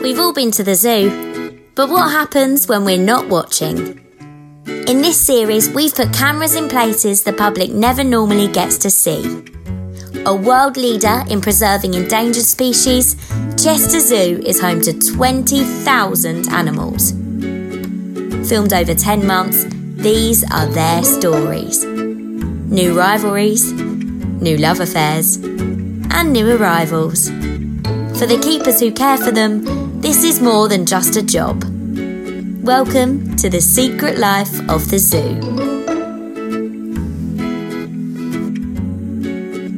We've all been to the zoo, but what happens when we're not watching? In this series, we've put cameras in places the public never normally gets to see. A world leader in preserving endangered species, Chester Zoo is home to 20,000 animals. Filmed over 10 months, these are their stories. New rivalries, new love affairs, and new arrivals. For the keepers who care for them, this is more than just a job. Welcome to the secret life of the zoo.